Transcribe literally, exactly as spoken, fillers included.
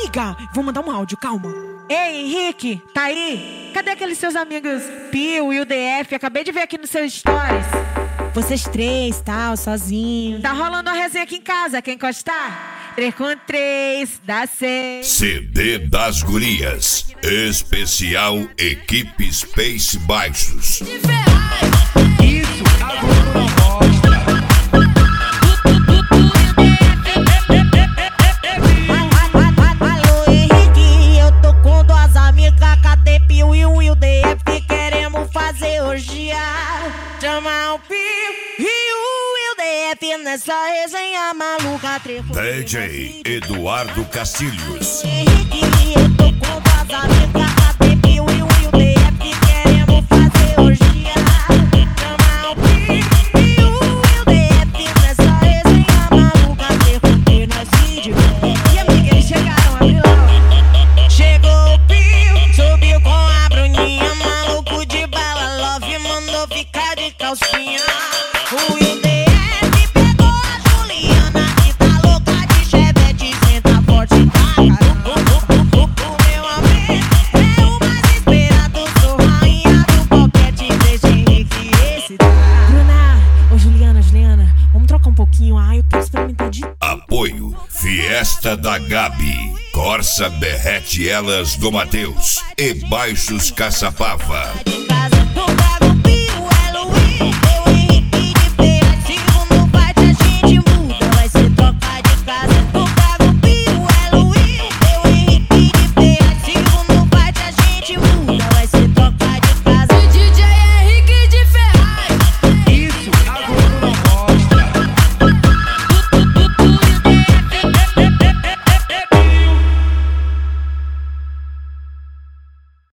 Amiga, vou mandar um áudio, calma. Ei, Henrique, tá aí? Cadê aqueles seus amigos Pio e o D F? Acabei de ver aqui nos seus stories. Vocês três, tal, sozinho. Tá rolando uma resenha aqui em casa, quer encostar? Três com três, dá seis. C D das Gurias. Especial Equipe Space Baixos. Isso, agora não gosta. Alô, Henrique, eu tô com duas amigas. Cadê Pio e o D F? Queremos fazer orgia. Chama o Pio e o D F nessa resenha maluca. D J Eduardo Castilhos. Henrique, eu tô com duas amigas. Cadê Pio e o D F? Queremos fazer orgia. Chama o Pio e o D F nessa resenha maluca. Porque nós se diverte. E amiga, eles chegaram, abriu. Chegou o Pio, subiu com a Bruninha. Maluco de bala, love, mandou ficar de calcinha. O D F pegou a Juliana, que tá louca de chevette, senta forte, tá, cara. O meu amor é o mais esperado, sou rainha do boquete, deixa Henrique excitar. Bruna, ô Juliana, Juliana, vamos trocar um pouquinho. Ah, eu quero experimentar de... Apoio Fiesta da Gabi, Corsa Berrete Elas do Mateus e Baixos Caçapava.